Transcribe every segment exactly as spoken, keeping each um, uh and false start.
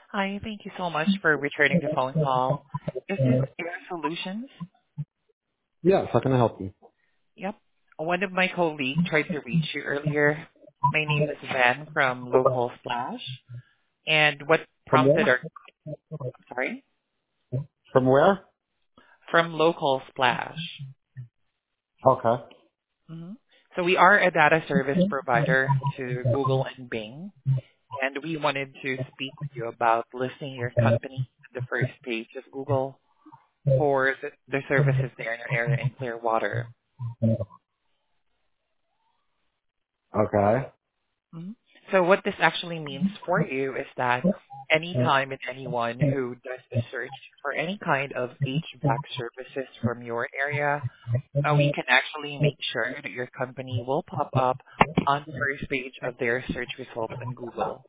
Hi, thank you so much for returning the phone call. Is this Air Solutions? Yes, how can I help you? Yep. One of my colleagues tried to reach you earlier. My name is Van from Local Splash, and what From prompted where? our... Sorry? From where? From Local Splash. Okay. hmm So we are a data service provider to Google and Bing, and we wanted to speak with you about listing your company on the first page of Google for the the services there in your area in Clearwater. Okay. Mhm. So what this actually means for you is that anytime and anyone who does a search for any kind of H V A C services from your area, uh, we can actually make sure that your company will pop up on the first page of their search results in Google.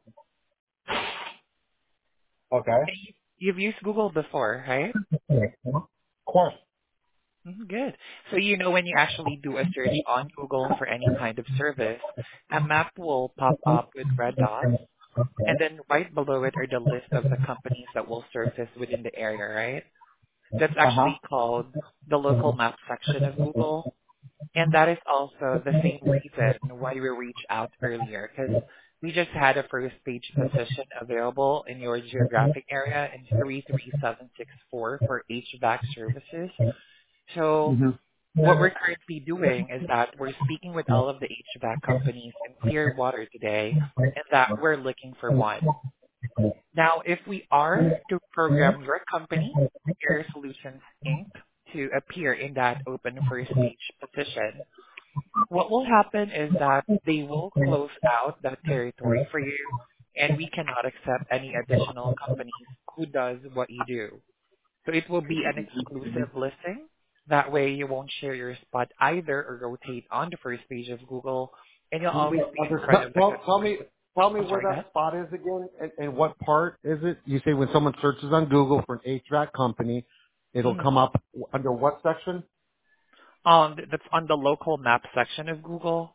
Okay. And you- You've used Google before, right? Of course. Mhm, good. So you know when you actually do a search on Google for any kind of service, a map will pop up with red dots. And then right below it are the list of the companies that will surface within the area, right? That's Uh-huh. actually called the local map section of Google. And that is also the same reason why we reached out earlier, because we just had a first page position available in your geographic area in three three seven six four for H V A C services. So hmm what we're currently doing is that we're speaking with all of the H V A C companies in Clearwater today, and that we're looking for one. Now, if we are to program your company, Air Solutions Incorporated, to appear in that open first page position, what will happen is that they will close out that territory for you, and we cannot accept any additional companies who does what you do. So it will be an exclusive listing. That way you won't share your spot either or rotate on the first page of Google, and you'll always be in front Tell, of the tell, tell customers. me, tell me I'm where sorry, go that ahead. spot is again, and, and what part is it? You say when someone searches on Google for an H V A C company, it'll Mhm. come up under what section? Um, th- that's on the local map section of Google.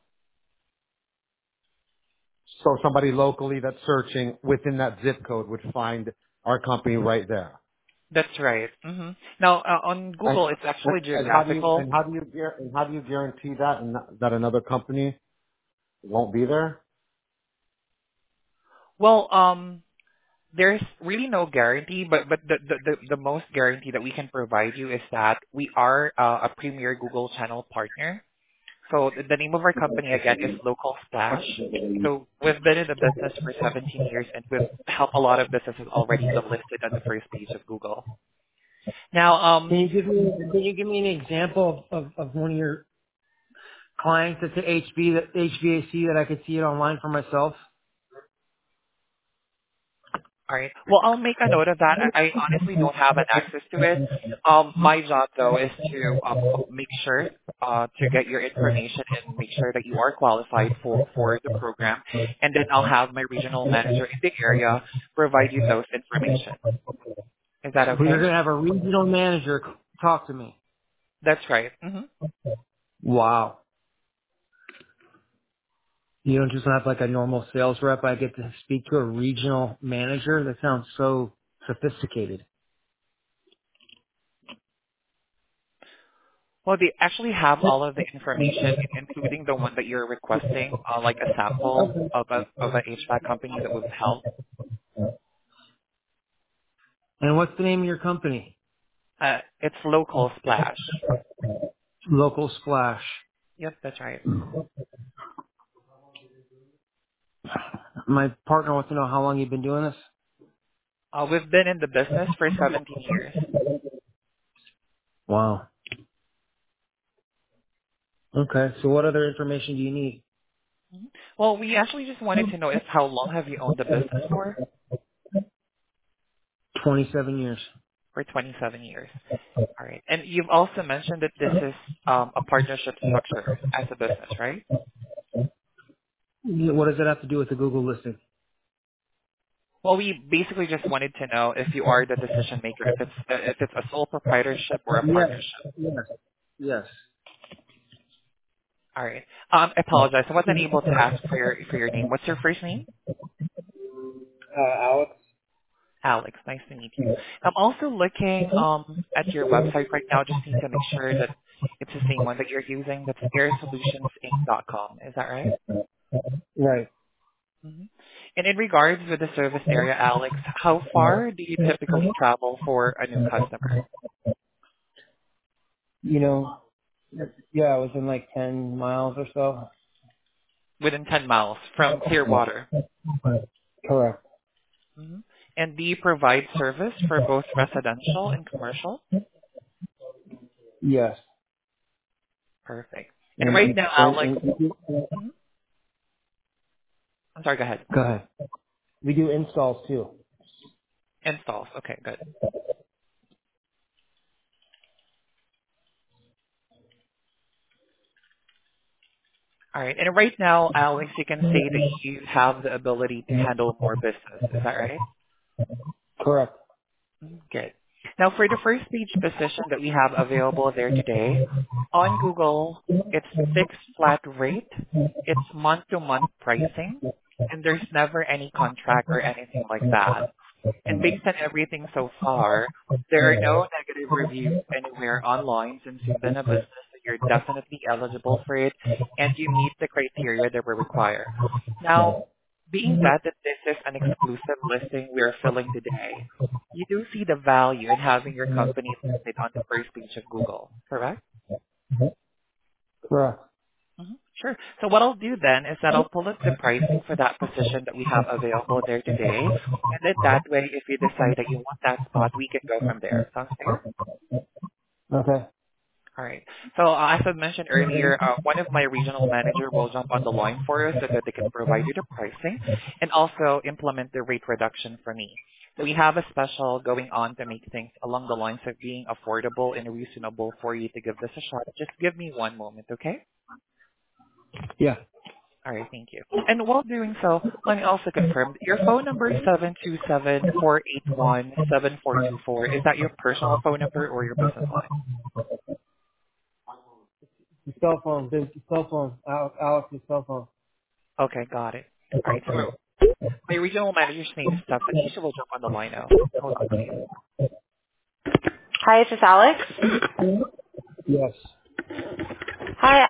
So somebody locally that's searching within that zip code would find our company right there. That's right. hmm Now, uh, on And, Google, it's actually and how do you geographical. and how do you guar- and how do you guarantee that and that that another company won't be there? Well, um, there's really no guarantee, but but the, the the the most guarantee that we can provide you is that we are uh, a premier Google channel partner. So the, the name of our company again is Local Splash. So we've been in the business for seventeen years, and we've helped a lot of businesses already to list it on the first page of Google. Now, Can um, you give me can you give me an example of, of, of one of your clients that's at H B that H V A C that I could see it online for myself? All right. Well, I'll make a note of that. I, I honestly don't have an access to it. Um, my job though is to um, make sure uh, to get your information and make sure that you are qualified for for the program, and then I'll have my regional manager in the area provide you those information. Is that Well, you're okay? gonna have a regional manager c- talk to me. That's right. hmm Wow. You don't just have like a normal sales rep. I get to speak to a regional manager. That sounds so sophisticated. Well, they actually have all of the information, including the one that you're requesting, uh, like a sample of a of a H V A C company that would help. And what's the name of your company? Uh, it's local splash. Local Splash. Yep, that's right. My partner wants to know how long you've been doing this. Uh, we've been in the business for seventeen years. Wow. Okay. So what other information do you need? Mhm. Well, we actually just wanted to know is how long have you owned the business for? twenty-seven years. For twenty-seven years. All right. And you've also mentioned that this is um, a partnership structure as a business, right? What does that have to do with the Google listing? Well, we basically just wanted to know if you are the decision maker, if it's uh, if it's a sole proprietorship or a Yes. partnership. Yes. Yes. All right. Um, I apologize. I wasn't able to ask for your for your name. What's your first name? Uh, Alex. Alex, nice to meet you. I'm also looking um, at your website right now. Just need to make sure that it's the same one that you're using. That's air solutions inc dot com. Is that right? Right. hmm And in regards with the service area, Alex, how far do you typically travel for a new customer? You know, yeah, within like ten miles or so. Within ten miles from Clearwater. Correct. hmm And do you provide service for both residential and commercial? Yes. Perfect. And And, right and, now, and, Alex, and we do, mhm. I'm sorry, go ahead. go ahead. We do installs too. Installs. Okay, good. All right. And right now, Alex, you can say that you have the ability to handle more business. Is that right? Correct. Mhm, good. Now, for the first page position that we have available there today, on Google, it's fixed flat rate. It's month-to-month pricing, and there's never any contract or anything like that. And based on everything so far, there are no negative reviews anywhere online since you've been a business, so you're definitely eligible for it, and you meet the criteria that we require. Now, being that that this is an exclusive listing we are filling today, you do see the value in having your company listed on the first page of Google, correct? Correct. Mhm. Sure. So what I'll do then is that I'll pull up the pricing for that position that we have available there today. And then that way, if you decide that you want that spot, we can go from there. Sounds fair? Okay. All right. So uh, as I mentioned earlier, uh, one of my regional manager will jump on the line for us so that they can provide you the pricing and also implement the rate reduction for me. So we have a special going on to make things along the lines of being affordable and reasonable for you to give this a shot. Just give me one moment, okay? Yeah. All right, thank you. And while doing so, let me also confirm, your phone number is seven two seven, four eight one, seven four two four. Is that your personal phone number or your business line? The cell phone. The the cell phone. Alex, Alex's cell phone. Okay, got it. All right, so my regional manager's name is Stephanie. She will jump on the line now. Hold on, please. Hi, this is Alex. Yes. Hi,